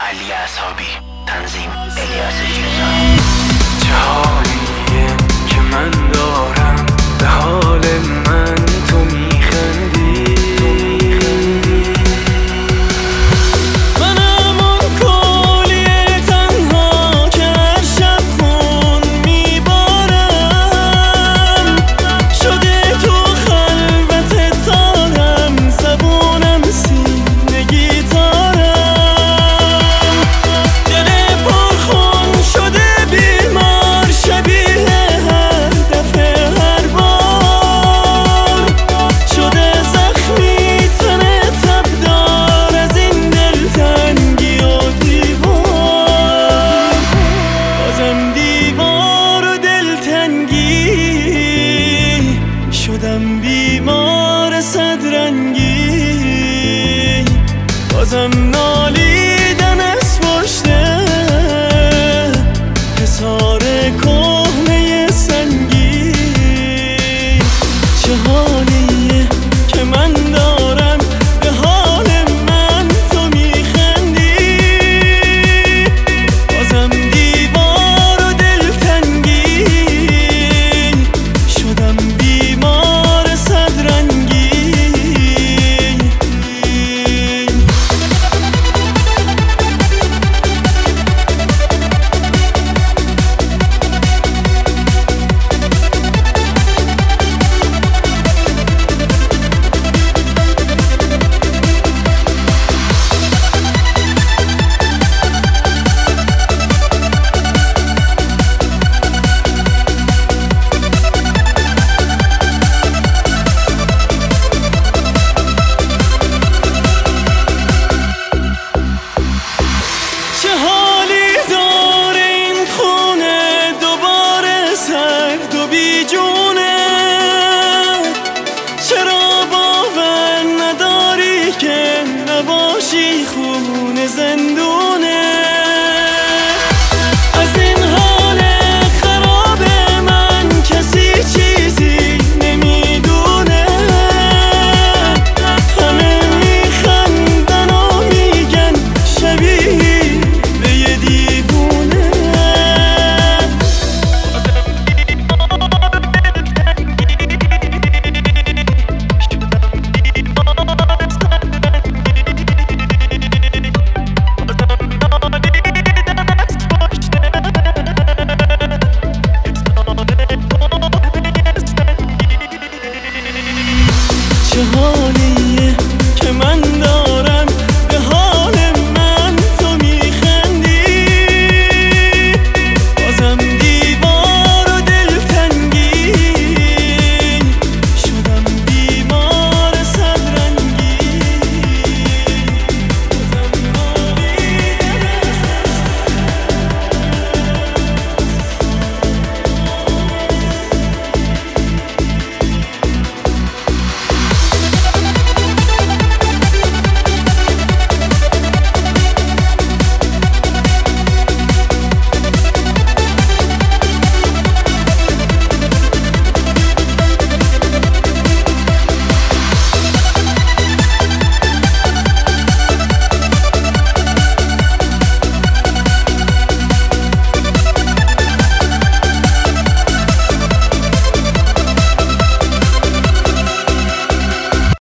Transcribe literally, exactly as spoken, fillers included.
علی اصحابی، تنظیم الیاس جیزان. چه حالیه که من دارم، به حال من تو میخندی. منم اون کلیه تنها که هر شب خون میبارم، شده تو خلوت تارم، زبونم سینه گیتارم. دل پرخون شده بیمار، شبیه هر دفعه هر بار، شده زخمی تنه تبدار از این دلتنگی و دیوار. بازم دیوار و دلتنگی، شدم بیمار صدرنگی. بازم نالیدن از پشته حصار کهنه سنگی. چه حالیه که من دارم، به حال من تو میخندی. بازم دیوار و دلتنگی، شدم بیمار صدرنگی. چه حالی داره این خونه، دوباره سرد و بیجونه. چرا باور نداری که نباشی خونه زنده؟